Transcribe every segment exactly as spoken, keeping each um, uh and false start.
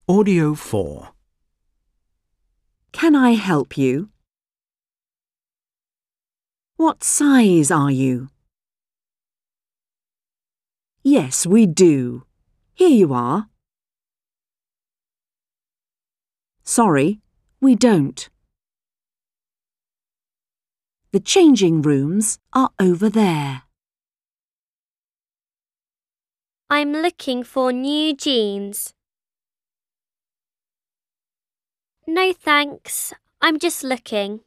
Audio four. Can I help you? What size are you? Yes, we do. Here you are. Sorry, we don't. The changing rooms are over there. I'm looking for new jeans. No thanks, I'm just looking.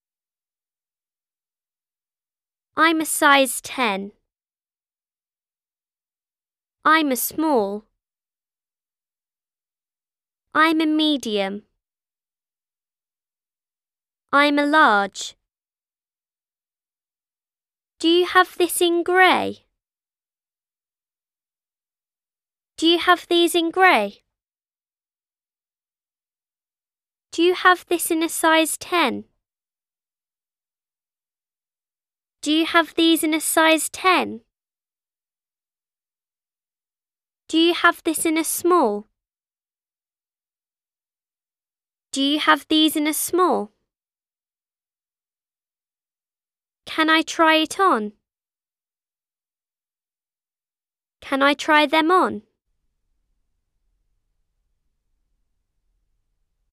I'm a size ten. I'm a small. I'm a medium. I'm a large. Do you have this in grey? Do you have these in grey? Do you have this in a size ten? Do you have these in a size ten? Do you have this in a small? Do you have these in a small? Can I try it on? Can I try them on?